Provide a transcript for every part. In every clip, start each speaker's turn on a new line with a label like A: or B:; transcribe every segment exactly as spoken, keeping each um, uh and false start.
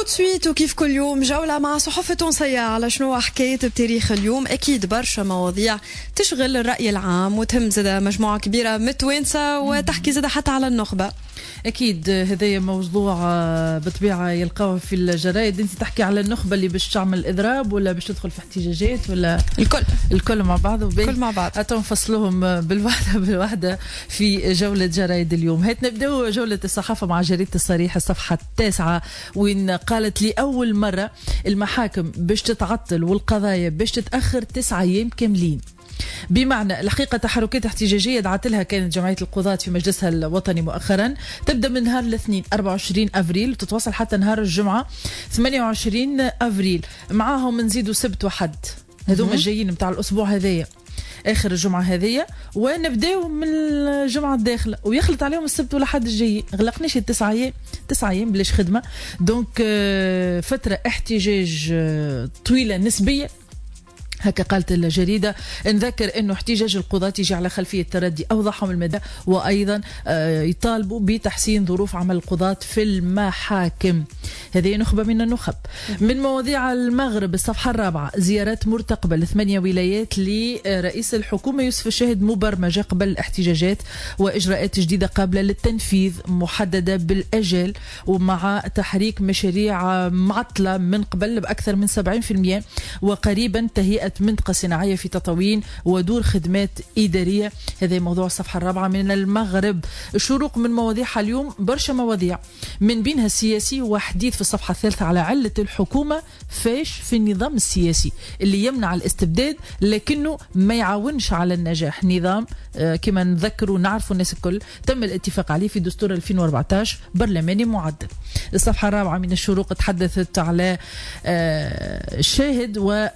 A: سويت وكيف كل يوم جولة مع صحف تونسية على شنو حكاية بتاريخ اليوم. أكيد برشا مواضيع تشغل الرأي العام وتهم زادة مجموعة كبيرة من التوانسة وتحكي زادة حتى على النخبة.
B: أكيد هذا موضوع بطبيعة يلقاوه في الجرايد. أنت تحكي على النخبة اللي باش تعمل إضراب ولا باش تدخل في احتجاجات ولا
A: الكل
B: الكل مع بعض
A: الكل مع بعض
B: حتى نفصلهم بالوحدة بالوحدة في جولة جرايد اليوم. هيت نبدأ جولة الصحافة مع جريدة الصريح الصفحة التاسعة وين قالت لأول مرة المحاكم باش تتعطل والقضايا باش تتأخر تسعة أيام كاملين. بمعنى الحقيقة تحركات احتجاجية دعت لها كانت جمعية القضاة في مجلسها الوطني مؤخرا، تبدأ من نهار الاثنين أربعة وعشرين أفريل وتتواصل حتى نهار الجمعة ثمانية وعشرين أفريل. معاهم نزيدوا سبت وحد هذوما الجايين متاع الأسبوع هذايا آخر الجمعة هذية ونبداو من الجمعة الداخلة ويخلط عليهم السبت والأحد الجاي. غلقناش التسعة أيام تسعة أيام بلاش خدمة. دونك فترة احتجاج طويلة نسبية هكا قالت الجريدة. نذكر أنه احتجاج القضاة يجي على خلفية تردي أوضحهم المدى وأيضا يطالبوا بتحسين ظروف عمل القضاة في المحاكم. هذه نخبة من النخب. من مواضيع المغرب الصفحة الرابعة زيارات مرتقبة لثمانية ولايات لرئيس الحكومة يوسف الشاهد مبرمجة قبل الاحتجاجات وإجراءات جديدة قابلة للتنفيذ محددة بالأجل ومع تحريك مشاريع معطلة من قبل بأكثر من سبعين بالمئة وقريبا تهيئة منطقة صناعية في تطاوين ودور خدمات إدارية. هذا موضوع الصفحة الرابعة من المغرب. شروق من مواضيعها اليوم برشا مواضيع من بينها السياسي وحديث في الصفحة الثالثة على علة الحكومة فاش في النظام السياسي اللي يمنع الاستبداد لكنه ما يعاونش على النجاح. نظام آه كما نذكروا نعرفوا الناس الكل تم الاتفاق عليه في دستور ألفين وأربعة عشر برلماني معدل. الصفحة الرابعة من الشروق تحدثت على آه الشاهد و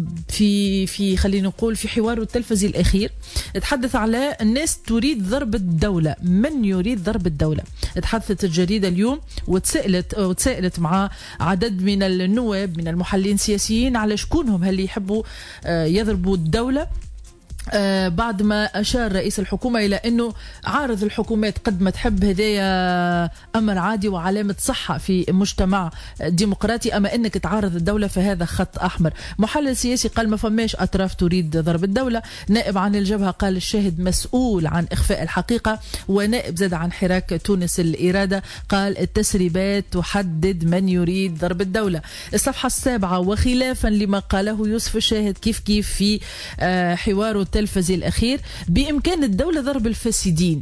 B: في في خلينا نقول في حواره التلفزي الأخير تحدث على الناس تريد ضرب الدولة. من يريد ضرب الدولة؟ تحدثت الجريدة اليوم وتسألت وتسألت مع عدد من النواب من المحللين السياسيين على شكونهم هل يحبوا يضربوا الدولة. آه بعد ما أشار رئيس الحكومة إلى أنه عارض الحكومات قد ما تحب هذايا أمر عادي وعلامة صحة في مجتمع ديمقراطي، أما أنك تعارض الدولة فهذا خط أحمر. محلل سياسي قال ما فماش أطراف تريد ضرب الدولة. نائب عن الجبهة قال الشاهد مسؤول عن إخفاء الحقيقة. ونائب زاد عن حراك تونس الإرادة قال التسريبات تحدد من يريد ضرب الدولة. الصفحة السابعة وخلافا لما قاله يوسف الشاهد كيف كيف في آه حواره التلفزي الأخير بإمكان الدولة ضرب الفاسدين.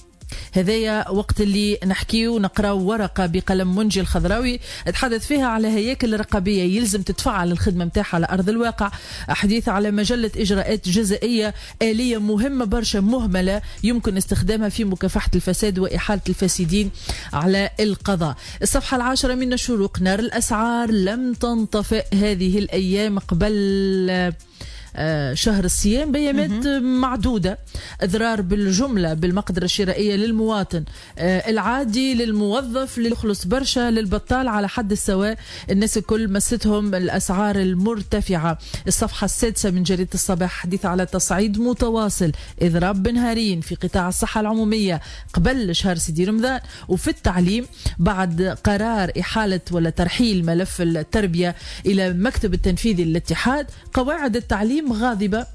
B: هذايا وقت اللي نحكيه ونقراو ورقة بقلم منجي الخضراوي تحدث فيها على هياكل رقابية يلزم تتفعل الخدمة متاعها على أرض الواقع. حديث على مجلة إجراءات جزائية آلية مهمة برشا مهملة يمكن استخدامها في مكافحة الفساد وإحالة الفاسدين على القضاء. الصفحة العاشرة من الشروق نار الأسعار لم تنطفئ هذه الأيام قبل آه شهر الصيام بيامات معدودة. أضرار بالجملة بالمقدرة الشرائية للمواطن آه العادي للموظف اللي يخلص برشا للبطال على حد السواء. الناس الكل مستهم الأسعار المرتفعة. الصفحة السادسة من جريدة الصباح حديث على تصعيد متواصل إضراب بنهارين في قطاع الصحة العمومية قبل شهر سيدي رمضان. وفي التعليم بعد قرار إحالة ولا ترحيل ملف التربية إلى مكتب التنفيذي للاتحاد قواعد التعليم غاضبة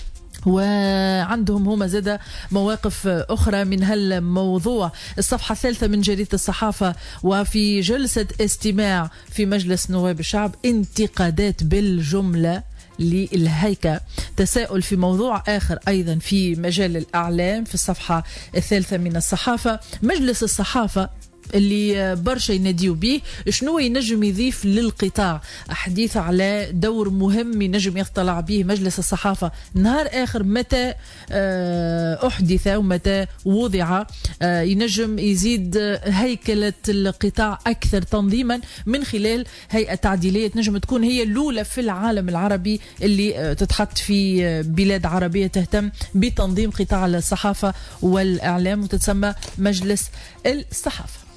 B: وعندهم هما زادة مواقف أخرى من هالموضوع. الصفحة الثالثة من جريدة الصحافة وفي جلسة استماع في مجلس نواب الشعب انتقادات بالجملة للهيكة. تساؤل في موضوع آخر أيضا في مجال الأعلام في الصفحة الثالثة من الصحافة. مجلس الصحافة اللي برشا يناديو به شنو ينجم يضيف للقطاع. حديث على دور مهم ينجم يطلع به مجلس الصحافة نهار آخر متى أحدث ومتى وضع ينجم يزيد هيكلة القطاع أكثر تنظيما من خلال هيئة تعديلية نجم تكون هي الأولى في العالم العربي اللي تتحط في بلاد عربية تهتم بتنظيم قطاع الصحافة والإعلام وتتسمى مجلس الصحافة.